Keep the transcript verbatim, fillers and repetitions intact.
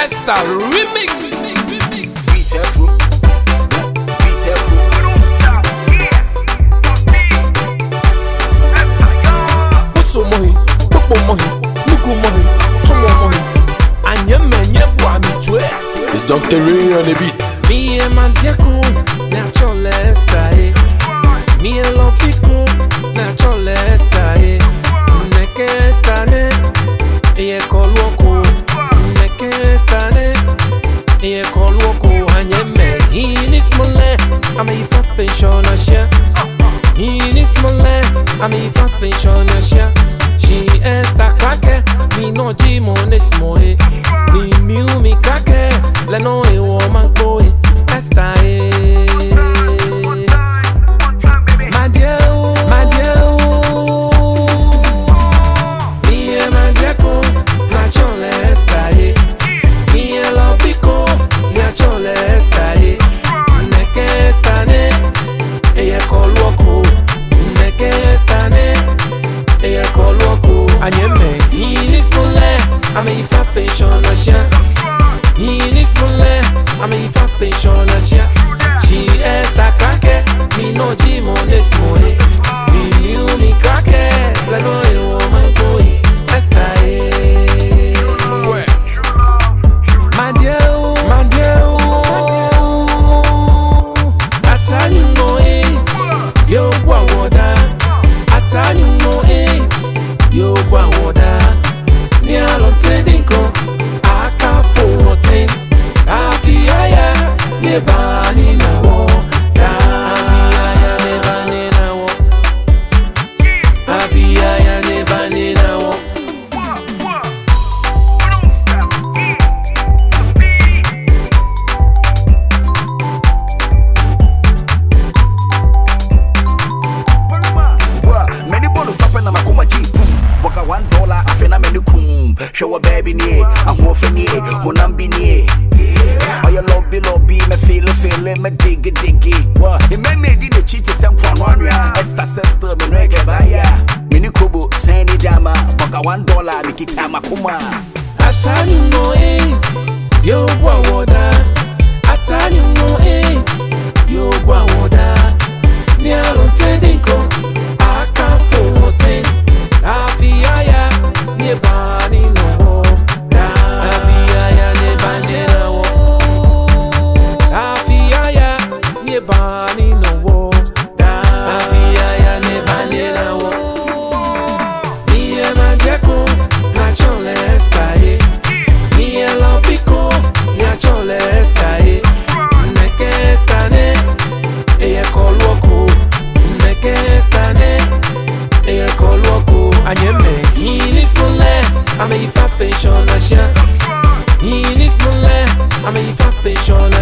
Esther remix. Be careful. Be careful. Uso mohi, popo mohi, nuku mohi, chomo mohi. Anye menye bwa mitwe. It's Doctor Ray on the beat. Me and my diako, natural Esther. Me and love pico, natural Esther. Neke Esther ne, eye kolwoko. Neke Esther ne, eye kolwoko. Anye me, ini smole, ame ifa fashion asha. Ini smole, ame ifa fashion asha. She Esther kake, mi no jimo nesmoe. Mi miu mi kake, le no e woman boy. Esther eh. My dear, my dear, me and my deco, natural Esther eh. Me and love pico, natural Esther eh. Neke Esther ne, eye kolwoko. Neke Esther ne, eye kolwoko. Anye me, ini smole, ame ifa fashion asha. Ini smole, ame ifa fashion asha. She Esther kake, mi no jimo nesmoe. Mi you mi kake, le no e woman boy. Esther eh. My dear, my dear, atani mo eh, yo kwa woda. Atani mo eh, yo kwa woda. Ni alonte dinko, aka fote. Afiaya, ne bani na wo. Afiaya ne bani na wo. Afiaya ne bani na wo. Many bonus up in the Makuma Jeep. Boka one dollar, I feel I'm in the coom. Show a baby near, I'm wolfing near, when I'm be near. Oh, your lobby, lobby, me feel it, feel it, me dig it, dig it. Well, it may make the cheat to some one, yeah. Esther sister, me nigga, by ya. Mini kubo, sandy dama, boka one dollar, make it time, Makuma. Atani mo eh, yo kwa woda. Atani mo eh, yo kwa woda. Ni alonte dinko, aka fote. Afiaya, ni bani no wo. Afiaya, ni bani no wo. Afiaya, ni bani no wo. Afiaya, ni bani no wo. Me and my deco, natural Esther eh. Me and love pico, natural Esther eh. Neke Esther ne, eye kolwoko. Neke Esther ne, eye kolwoko. Anye me, ini smole, ame ifa fashion asha. Ini smole, ame ifa fashion